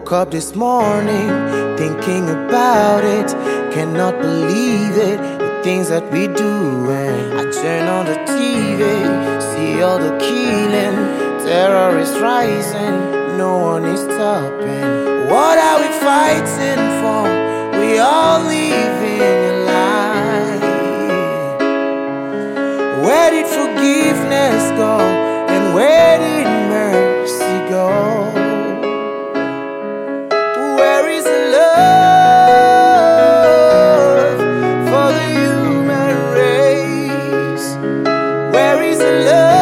Woke up this morning thinking about it. Cannot believe it, the things that we do. And I turn on the TV, see all the killing, terrorists rising, no one is stopping. What are we fighting for? We all living a lie. Where did forgiveness go? And where did mercy go? Where is the love for the human race? Where is the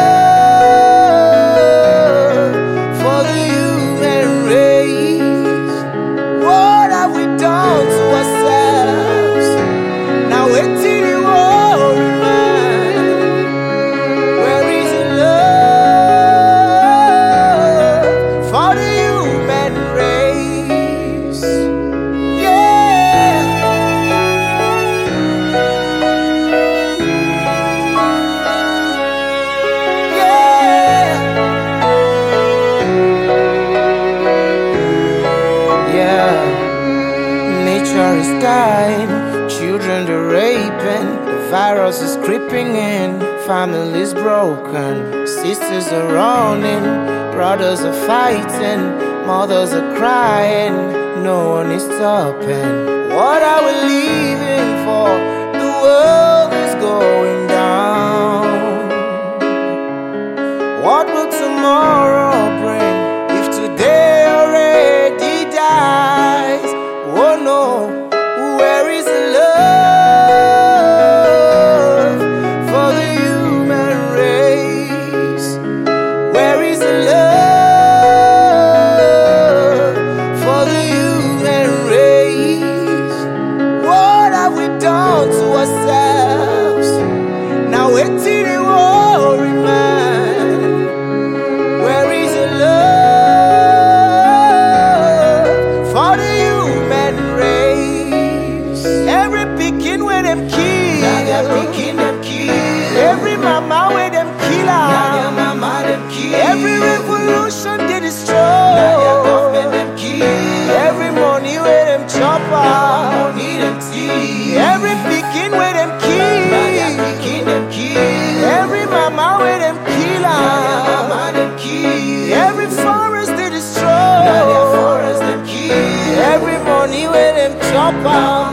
love for the human race? What have we done to ourselves? Now it's in you all remind. Where is the love for the human race? Yeah. Yeah. Yeah. Nature is dying, children are raping, the virus is creeping in, families broken, sisters are running, brothers are fighting, mothers are crying, no one is stopping. What are we living for? The world is going down. What will tomorrow bring if today already dies? Oh no, where is the love for the human race? Where is the love for the human race? What have we done to ourselves? Now it's in the war remind. Where is the love for the human race? Every picking where them kill, every mama where them kill her. Every revolution they destroy, every money where them chop her. Every picking where them kill, every mama where them kill her. Every forest they destroy, every money where them chop her.